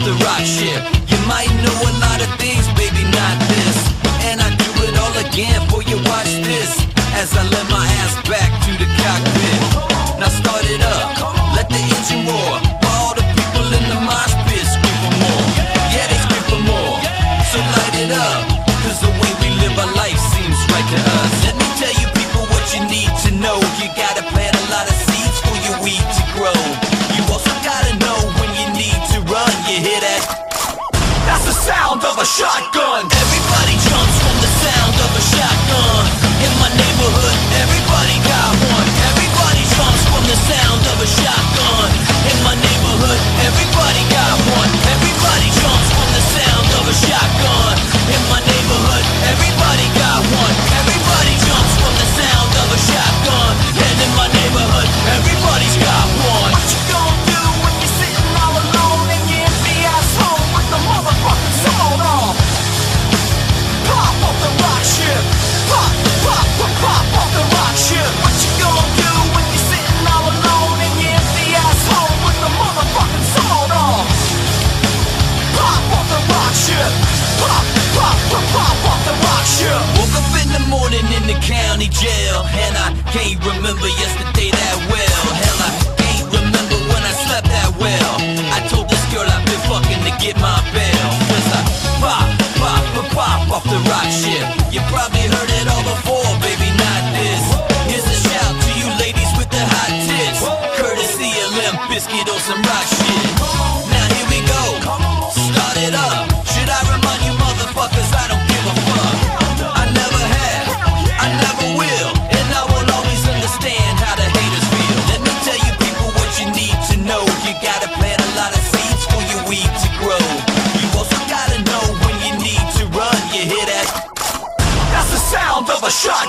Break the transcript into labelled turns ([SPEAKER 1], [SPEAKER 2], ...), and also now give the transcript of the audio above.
[SPEAKER 1] the rock ship. You might know a lot of things, baby, not this. And I do it all again for you, watch this. As I let my ass back to the cockpit. Now start it up, let the engine roar. While all the people in the mosh pit scream for more. Yeah, they scream for more. So light it up, cause the way we live our life seems right to us. Let me tell you people what you need to know. You gotta plant a lot of seeds for your weed to grow. You also gotta know when you need to run. You hear that? That's the sound of a shotgun. Everybody jumps from the sound of a shotgun. In my neighborhood, everybody got one. Everybody jumps from the sound of a shotgun. In my neighborhood, everybody got one. Everybody jumps from the sound of a shotgun. In my neighborhood, everybody got one. Everybody jumps from the sound of a shotgun. And in my neighborhood, everybody's got one. What you gonna do when you're sitting all alone in your empty ass home with the motherfucking salt on? Pop off the rock ship. Pop, pop, pop, pop off the rock ship. What you gonna do when you're sitting all alone in your empty ass home with the motherfucking salt on? Pop off the rock ship. Pop, pop, pop, pop off the rock ship. Woke up in the morning in the county jail, and I can't remember yesterday that well. Hell, I can't remember when I slept that well. I told this girl I've been fucking to get my bail. Cause I pop, pop, pop, pop off the rock ship. You probably heard it all before, baby, not this. Here's a shout to you ladies with the hot tits. Courtesy of Limp Bizkit on some rock shit. Now here we go, start it up. Should I remind you motherfuckers I don't give a fuck? I never have, I never will, and I will always understand how the haters feel. Let me tell you people what you need to know. You gotta plant a lot of seeds for your weed to grow. You also gotta know when you need to run. You hear that? That's the sound of a shot.